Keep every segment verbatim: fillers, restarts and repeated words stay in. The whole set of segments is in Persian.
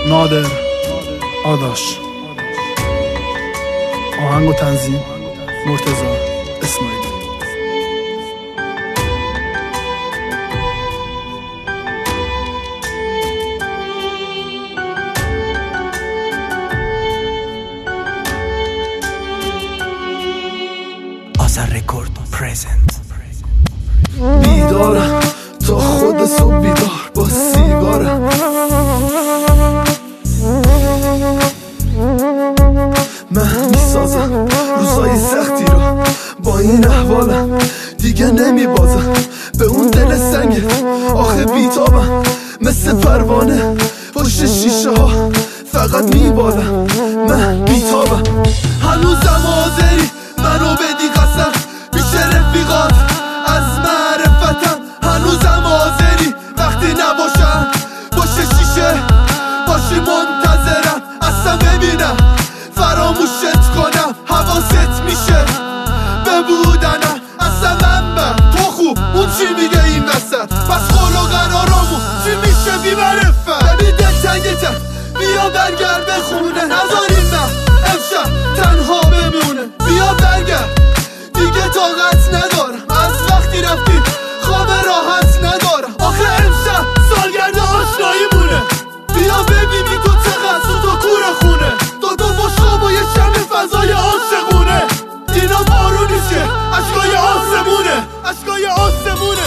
نادر آداش. آهنگ و تنظیم مرتضی اسماعیلی. آذر رکورد پرزنت. بیدارم تا خود صبح بیدار با سیگارم، من میسازم روزای سختی رو با این احوالم، دیگه نمیبازم به اون دل سنگه. آخه بیتابم مثل پروانه پشت شیشه ها فقط میبالم. من بیتابم هنوزم حاضری منو بدی قسم پیش رفیقات از معرفتم. هنوزم حاضری وقتی نباشم پشت شیشه باشی منتظرم. اصلا ببینم فراموشت کنم حواست میشه به بودنم. اصلا من به تو خوب اون چی میگه این وسط، پس قول و قرارامون چی میشه بی معرفت. ببین دل تنگته بیا برگرد به خونه، نذاریم من امشب تنها بمونه. بیا برگرد دیگه طاقت ندارم از وقتی رفتی خواب راحت ندارم. آخه امشب سالگرد آشنایی مونه. بیا ببینی تو چقدر سوت و کور خونه، دو تا بشقاب و یه شمع فضای عاشقونه. اینا بارو نیست که اشکای آسمونه، اشکای آسمونه.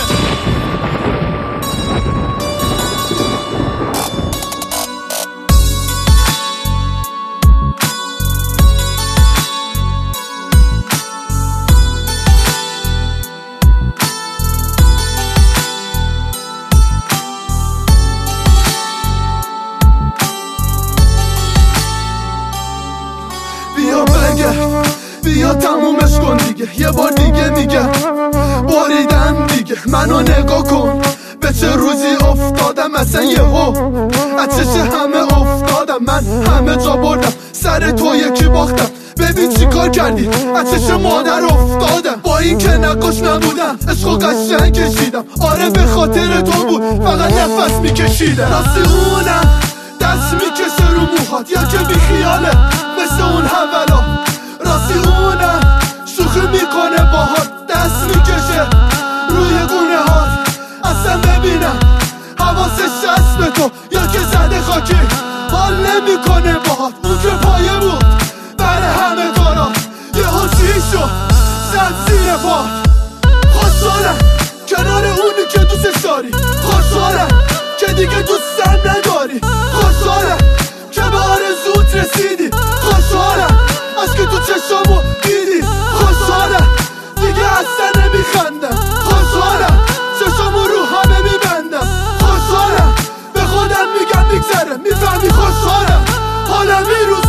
بیا برگرد بیا تمومش کن دیگه، یه بار دیگه میگم بریدم دیگه. منو نگاه کن به چه روزی افتادم، اصلا یه هو از چش همه افتادم. من همه جا بردم سر تو یکی باختم. ببین چی کار کردی از چش مادر افتادم. با این که نقاش نبودم عشق و قشنگ کشیدم. آره به خاطر تو بود فقط نفس میکشیدم. راستی اونم دست میکشه رو موهات یا که بی خیاله مثل اون اولا. راستی اونم شوخی میکنه باهات دست میکشه روی گونه هات. اصلا ببینم حواسش هست به تو یا که زده خاکی حال نمیکنه باهات. اون که پایه بود برای همه کارات یه چی شد زد زیر پات. خوشحالم کنار اونی که دوستش داری، خوشحالم که دیگه دوستم نداری، خوشحالم که به آرزوت رسیدی، خوشحالم از که تو چشامو دیدی، خوشحالم دیگه اصلا نمیخندم، خوشحالم چشامو رو همه میبندم، خوشحالم به خودم میگم میگذره میفهمی، خوشحالم حالم این روز